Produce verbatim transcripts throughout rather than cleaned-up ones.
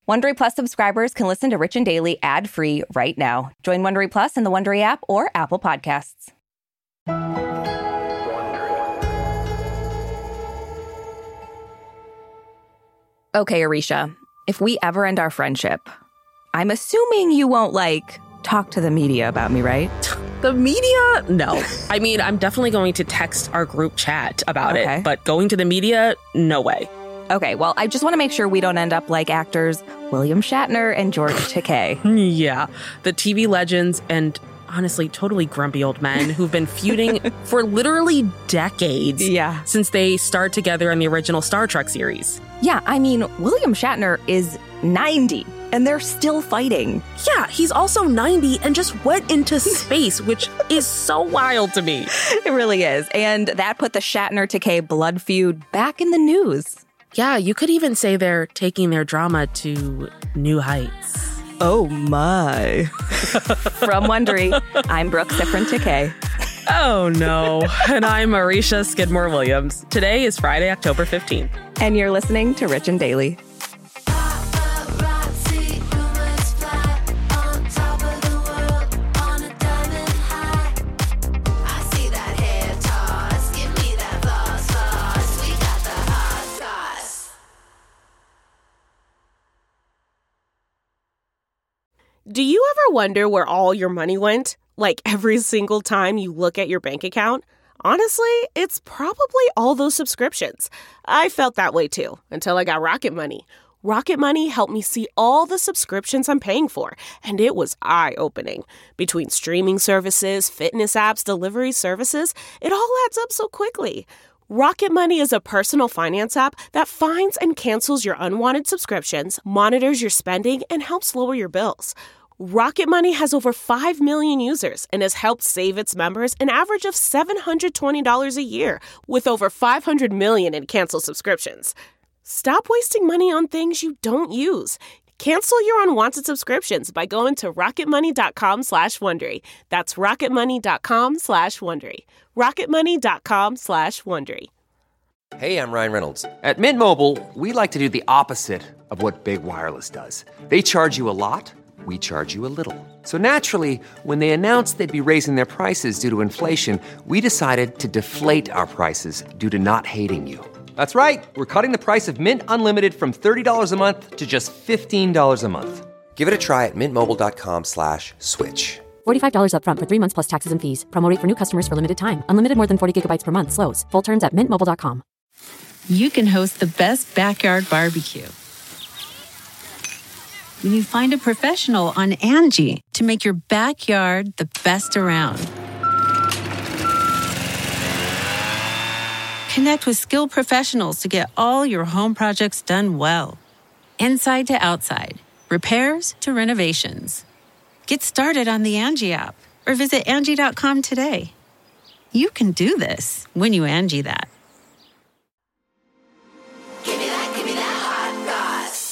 Wondery Plus subscribers can listen to Rich and Daily ad-free right now. Join Wondery Plus in the Wondery app or Apple Podcasts. Okay, Arisha, if we ever end our friendship, I'm assuming you won't, like, talk to the media about me, right? The media? No. I mean, I'm definitely going to text our group chat about Okay. it, but going to the media, no way. Okay, well, I just want to make sure we don't end up like actors William Shatner and George Takei. Yeah, the T V legends and honestly totally grumpy old men who've been feuding for literally decades Yeah. since they starred together in the original Star Trek series. Yeah, I mean, William Shatner is ninety, and they're still fighting. Yeah, he's also ninety and just went into space, which is so wild to me. It really is. And that put the Shatner-Takei blood feud back in the news. Yeah, you could even say they're taking their drama to new heights. Oh, my. From Wondery, I'm Brooke Sifrin-Takei. Oh, no. And I'm Arisha Skidmore-Williams. Today is Friday, October fifteenth. And you're listening to Rich and Daily. Do you ever wonder where all your money went? Like every single time you look at your bank account? Honestly, it's probably all those subscriptions. I felt that way too, until I got Rocket Money. Rocket Money helped me see all the subscriptions I'm paying for, and it was eye-opening. Between streaming services, fitness apps, delivery services, it all adds up so quickly. Rocket Money is a personal finance app that finds and cancels your unwanted subscriptions, monitors your spending, and helps lower your bills. Rocket Money has over five million users and has helped save its members an average of seven hundred twenty dollars a year, with over five hundred million in canceled subscriptions. Stop wasting money on things you don't use. Cancel your unwanted subscriptions by going to rocketmoney.com slash Wondery. That's rocketmoney.com slash Wondery. rocketmoney.com slash Wondery. Hey, I'm Ryan Reynolds. At Mint Mobile, we like to do the opposite of what Big Wireless does. They charge you a lot, we charge you a little. So naturally, when they announced they'd be raising their prices due to inflation, we decided to deflate our prices due to not hating you. That's right. We're cutting the price of Mint Unlimited from thirty dollars a month to just fifteen dollars a month. Give it a try at mintmobile.com slash switch. forty-five dollars up front for three months plus taxes and fees. Promo rate for new customers for limited time. Unlimited more than forty gigabytes per month slows. Full terms at mint mobile dot com. You can host the best backyard barbecue when you find a professional on Angie to make your backyard the best around. Connect with skilled professionals to get all your home projects done well. Inside to outside, repairs to renovations. Get started on the Angie app or visit Angie dot com today. You can do this when you Angie that. Give me that, give me that hot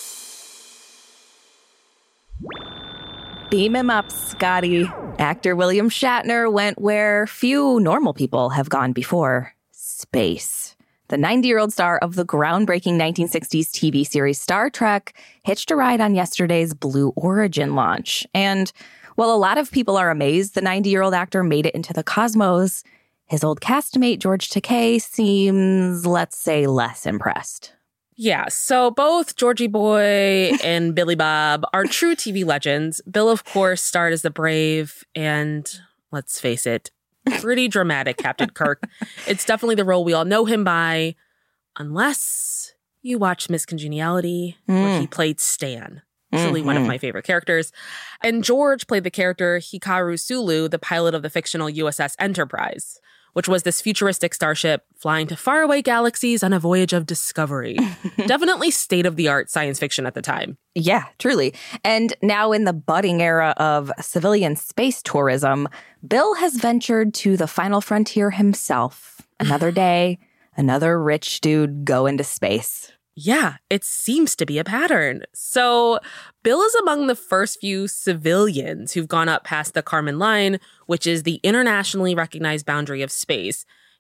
goss. Beam him up, Scotty. Actor William Shatner went where few normal people have gone before. Space. The ninety-year-old star of the groundbreaking nineteen sixties T V series Star Trek hitched a ride on yesterday's Blue Origin launch. And while a lot of people are amazed the ninety-year-old actor made it into the cosmos, his old castmate George Takei seems, let's say, less impressed. Yeah, so both Georgie Boy and Billy Bob are true T V legends. Bill, of course, starred as the brave and, let's face it, pretty dramatic Captain Kirk. It's definitely the role we all know him by, unless you watch Miss Congeniality, mm. where he played Stan. Truly mm-hmm. one of my favorite characters. And George played the character Hikaru Sulu, the pilot of the fictional U S S Enterprise, which was this futuristic starship flying to faraway galaxies on a voyage of discovery. Definitely state-of-the-art science fiction at the time. Yeah, truly. And now in the budding era of civilian space tourism, Bill has ventured to the final frontier himself. Another day, another rich dude go into space. Yeah, it seems to be a pattern. So Bill is among the first few civilians who've gone up past the Kármán line, which is the internationally recognized boundary of space.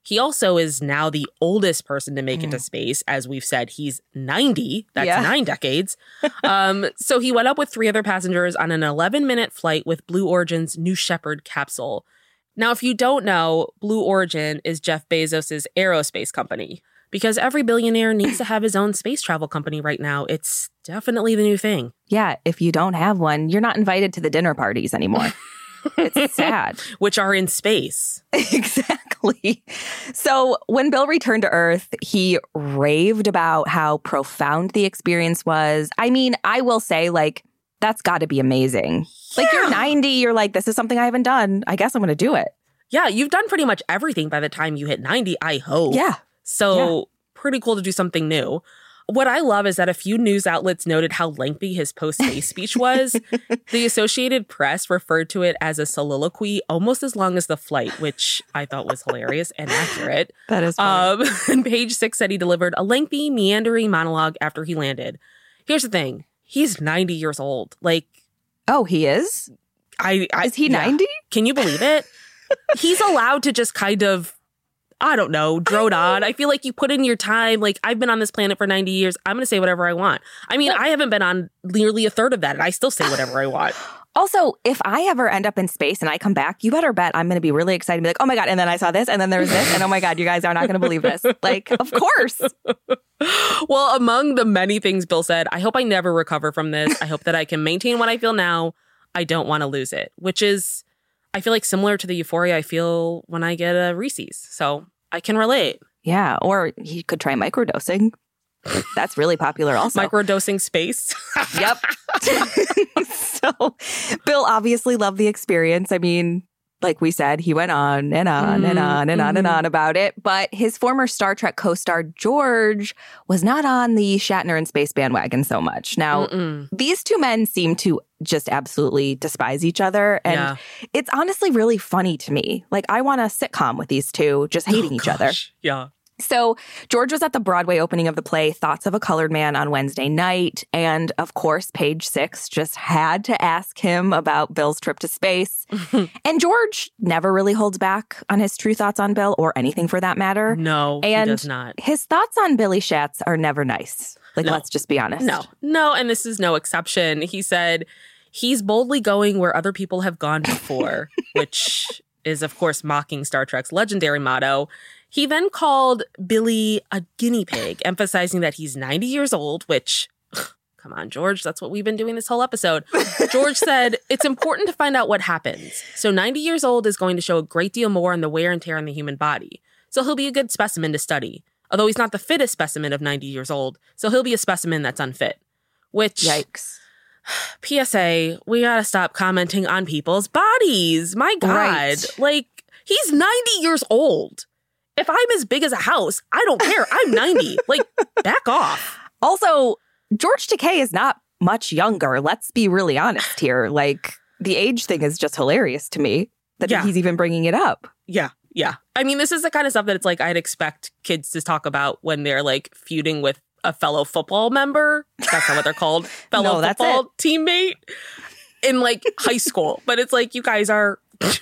He also is now the oldest person to make Mm. it to space. As we've said, he's ninety. That's Yeah. nine decades. um, so he went up with three other passengers on an eleven-minute flight with Blue Origin's New Shepard capsule. Now, if you don't know, Blue Origin is Jeff Bezos' aerospace company. Because every billionaire needs to have his own space travel company right now. It's definitely the new thing. Yeah, if you don't have one, you're not invited to the dinner parties anymore. It's sad. Which are in space. Exactly. So when Bill returned to Earth, he raved about how profound the experience was. I mean, I will say, like, that's got to be amazing. Like, you're ninety, you're like, this is something I haven't done. I guess I'm going to do it. Yeah, you've done pretty much everything by the time you hit ninety, I hope. Yeah. So Yeah. pretty cool to do something new. What I love is that a few news outlets noted how lengthy his post-space speech was. The Associated Press referred to it as a soliloquy almost as long as the flight, which I thought was hilarious and accurate. That is funny. Um, and Page Six said he delivered a lengthy, meandering monologue after he landed. Here's the thing. He's ninety years old. Like, Oh, he is? I, I Is he yeah. ninety? Can you believe it? He's allowed to just kind of, I don't know, drone on. I feel like you put in your time. Like, I've been on this planet for ninety years. I'm going to say whatever I want. I mean, I haven't been on nearly a third of that, and I still say whatever I want. Also, if I ever end up in space and I come back, you better bet I'm going to be really excited and be like, oh my God, and then I saw this, and then there's this, and oh my God, you guys are not going to believe this. Like, of course. Well, among the many things Bill said, I hope I never recover from this. I hope that I can maintain what I feel now. I don't want to lose it, which is, I feel like similar to the euphoria I feel when I get a Reese's. So I can relate. Yeah, or he could try microdosing. That's really popular also. Microdosing space. Yep. So Bill obviously loved the experience. I mean, like we said, he went on and on Mm-hmm. and on and on and on about it. But his former Star Trek co-star George was not on the Shatner and space bandwagon so much. Now, Mm-mm. these two men seem to just absolutely despise each other. And Yeah. it's honestly really funny to me. Like, I want a sitcom with these two just hating Oh, each other. gosh. Yeah. So George was at the Broadway opening of the play Thoughts of a Colored Man on Wednesday night. And of course, Page Six just had to ask him about Bill's trip to space. And George never really holds back on his true thoughts on Bill or anything for that matter. No, and he does not. His thoughts on Billy Schatz are never nice. Like, No. let's just be honest. No, no, and this is no exception. He said he's boldly going where other people have gone before, which is, of course, mocking Star Trek's legendary motto. He then called Billy a guinea pig, emphasizing that he's ninety years old, which, come on, George, that's what we've been doing this whole episode. George said, it's important to find out what happens. So ninety years old is going to show a great deal more on the wear and tear on the human body. So he'll be a good specimen to study. Although he's not the fittest specimen of ninety years old, so he'll be a specimen that's unfit. Which, Yikes. P S A, we gotta stop commenting on people's bodies. My God. Right. Like, he's ninety years old. If I'm as big as a house, I don't care. I'm ninety. Like, back off. Also, George Takei is not much younger. Let's be really honest here. Like, the age thing is just hilarious to me that Yeah. he's even bringing it up. Yeah, yeah. I mean, this is the kind of stuff that it's like I'd expect kids to talk about when they're like feuding with a fellow football member. That's not what they're called. Fellow No, that's football teammate in like high school. But it's like you guys are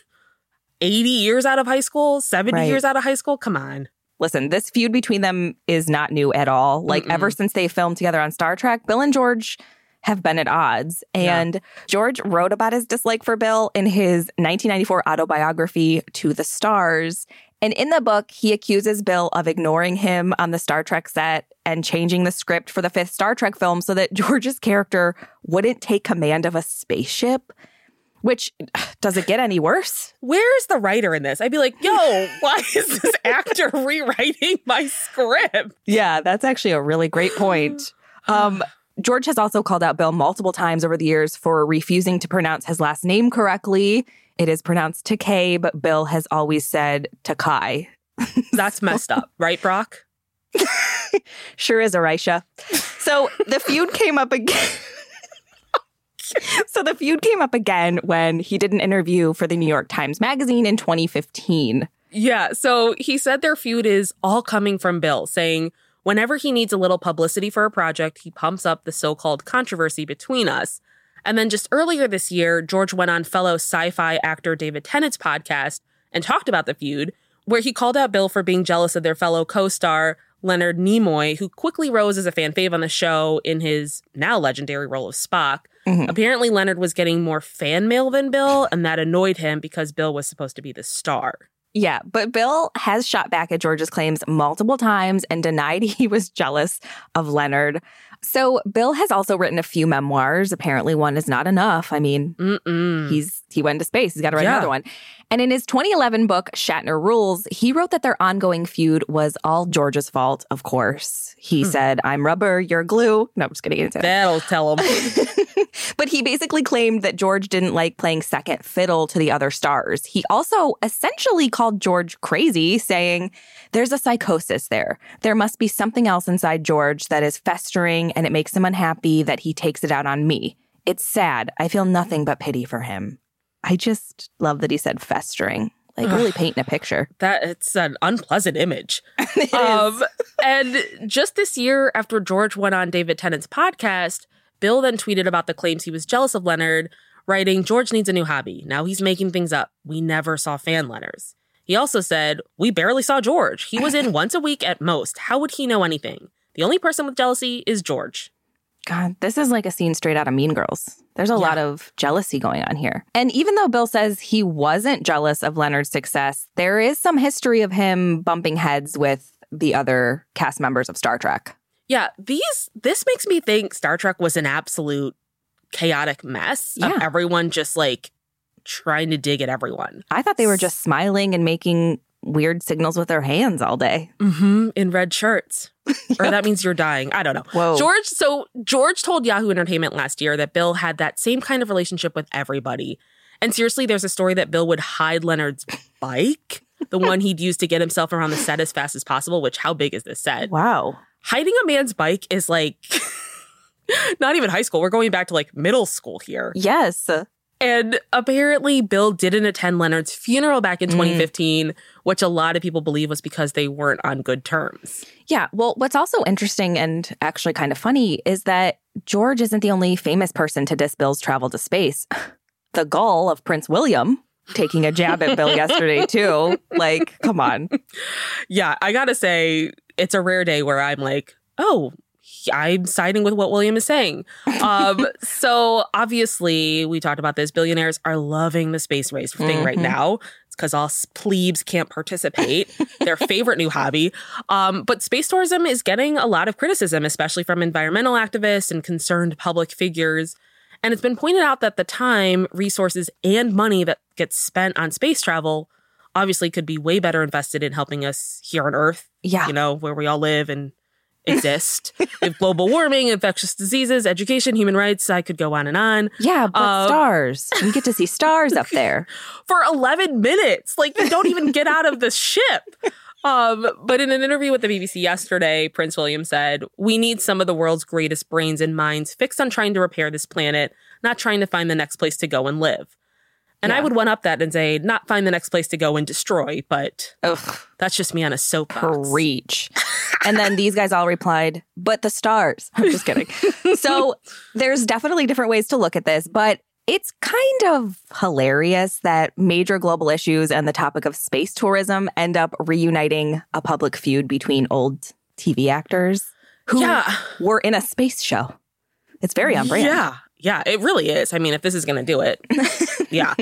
eighty years out of high school, seventy Right. years out of high school. Come on. Listen, this feud between them is not new at all. Like, Mm-mm. ever since they filmed together on Star Trek, Bill and George have been at odds. And George wrote about his dislike for Bill in his nineteen ninety-four autobiography, To the Stars. And in the book, he accuses Bill of ignoring him on the Star Trek set and changing the script for the fifth Star Trek film so that George's character wouldn't take command of a spaceship. Which, does it get any worse? Where's the writer in this? I'd be like, yo, why is this actor rewriting my script? Yeah, that's actually a really great point. Um, George has also called out Bill multiple times over the years for refusing to pronounce his last name correctly. It is pronounced Takei, but Bill has always said Takai. That's messed up, right, Brock? Sure is, Arisha. So the feud came up again. So the feud came up again when he did an interview for the New York Times Magazine in twenty fifteen. Yeah, so he said their feud is all coming from Bill, saying whenever he needs a little publicity for a project, he pumps up the so-called controversy between us. And then just earlier this year, George went on fellow sci-fi actor David Tennant's podcast and talked about the feud, where he called out Bill for being jealous of their fellow co-star, Leonard Nimoy, who quickly rose as a fan fave on the show in his now legendary role of Spock. Mm-hmm. Apparently, Leonard was getting more fan mail than Bill, and that annoyed him because Bill was supposed to be the star. Yeah, but Bill has shot back at George's claims multiple times and denied he was jealous of Leonard. So Bill has also written a few memoirs. Apparently one is not enough. I mean, Mm-mm. he's he went to space. He's got to write yeah. another one. And in his twenty eleven book, Shatner Rules, he wrote that their ongoing feud was all George's fault, of course. He hmm. said, I'm rubber, you're glue. No, I'm just kidding. That'll tell him. But he basically claimed that George didn't like playing second fiddle to the other stars. He also essentially called George crazy, saying, there's a psychosis there. There must be something else inside George that is festering, and it makes him unhappy that he takes it out on me. It's sad. I feel nothing but pity for him. I just love that he said festering. Like, really painting a picture. That it's an unpleasant image. It um, is. And just this year, after George went on David Tennant's podcast, Bill then tweeted about the claims he was jealous of Leonard, writing, George needs a new hobby. Now he's making things up. We never saw fan letters. He also said, we barely saw George. He was in once a week at most. How would he know anything? The only person with jealousy is George. God, this is like a scene straight out of Mean Girls. There's a yeah. lot of jealousy going on here. And even though Bill says he wasn't jealous of Leonard's success, there is some history of him bumping heads with the other cast members of Star Trek. Yeah, these this makes me think Star Trek was an absolute chaotic mess yeah. of everyone just like trying to dig at everyone. I thought they were just smiling and making weird signals with their hands all day. Mm-hmm. In red shirts. Yep. Or that means you're dying. I don't know. Whoa. George, so George told Yahoo Entertainment last year that Bill had that same kind of relationship with everybody. And seriously, there's a story that Bill would hide Leonard's bike, the one he'd use to get himself around the set as fast as possible, which how big is this set? Wow. Hiding a man's bike is like not even high school. We're going back to like middle school here. Yes. And apparently Bill didn't attend Leonard's funeral back in twenty fifteen, mm. which a lot of people believe was because they weren't on good terms. Yeah. Well, what's also interesting and actually kind of funny is that George isn't the only famous person to diss Bill's travel to space. The gull of Prince William taking a jab at Bill yesterday, too. Like, come on. Yeah, I gotta say, it's a rare day where I'm like, oh, I'm siding with what William is saying. Um, so obviously, we talked about this. Billionaires are loving the space race thing mm-hmm. right now. It's because all plebes can't participate. Their favorite new hobby. Um, but space tourism is getting a lot of criticism, especially from environmental activists and concerned public figures. And it's been pointed out that the time, resources, and money that gets spent on space travel obviously could be way better invested in helping us here on Earth. Yeah. You know, where we all live and exist. With global warming, infectious diseases, education, human rights. I could go on and on. Yeah, but um, stars. We get to see stars up there. For eleven minutes. Like, you don't even get out of the ship. Um, but in an interview with the B B C yesterday, Prince William said, we need some of the world's greatest brains and minds fixed on trying to repair this planet, not trying to find the next place to go and live. And yeah. I would one-up that and say, not find the next place to go and destroy, but Ugh. That's just me on a soapbox. Preach. And then these guys all replied, but the stars. I'm just kidding. So there's definitely different ways to look at this, but it's kind of hilarious that major global issues and the topic of space tourism end up reuniting a public feud between old T V actors who yeah. were in a space show. It's very on brand. Yeah. Yeah, it really is. I mean, if this is going to do it, yeah.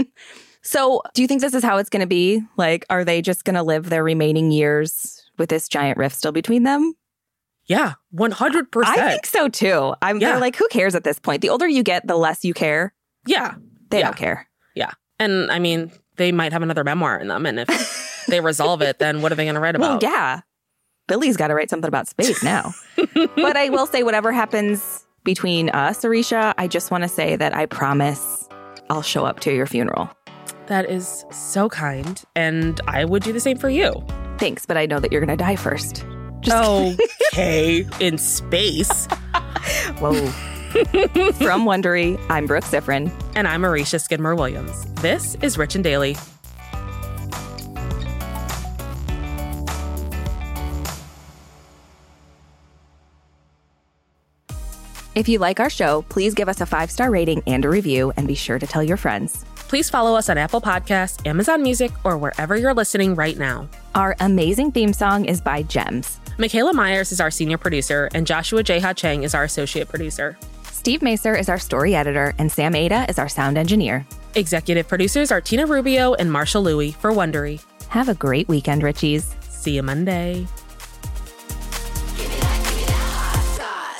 So do you think this is how it's going to be? Like, are they just going to live their remaining years with this giant rift still between them? Yeah, one hundred percent. I think so, too. I'm yeah. They're like, who cares at this point? The older you get, the less you care. Yeah. They yeah. don't care. Yeah. And I mean, they might have another memoir in them. And if they resolve it, then what are they going to write about? Well, yeah. Billy's got to write something about space now. But I will say, whatever happens between us, Arisha, I just want to say that I promise I'll show up to your funeral. That is so kind. And I would do the same for you. Thanks, but I know that you're going to die first. Just okay. In space. Whoa. From Wondery, I'm Brooke Sifrin. And I'm Arisha Skidmore-Williams. This is Rich and Daily. If you like our show, please give us a five-star rating and a review, and be sure to tell your friends. Please follow us on Apple Podcasts, Amazon Music, or wherever you're listening right now. Our amazing theme song is by Gems. Michaela Myers is our senior producer, and Joshua J. Ha-Chang is our associate producer. Steve Macer is our story editor, and Sam Ada is our sound engineer. Executive producers are Tina Rubio and Marshall Louie for Wondery. Have a great weekend, Richies. See you Monday. Give me that, give me that hot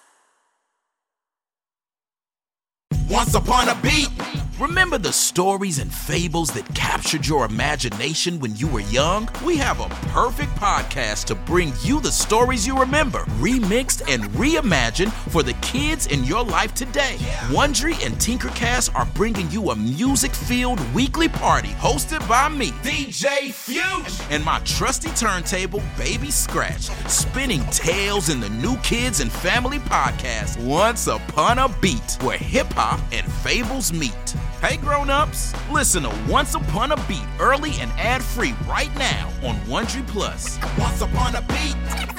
sauce. Once upon a beat. Remember the stories and fables that captured your imagination when you were young? We have a perfect podcast to bring you the stories you remember, remixed and reimagined for the kids in your life today. Wondery and Tinkercast are bringing you a music-filled weekly party hosted by me, D J Fuge, and my trusty turntable, Baby Scratch, spinning tales in the new kids and family podcast, Once Upon a Beat, where hip-hop and fables meet. Hey grown-ups, listen to Once Upon a Beat early and ad-free right now on Wondery Plus. Once Upon a Beat.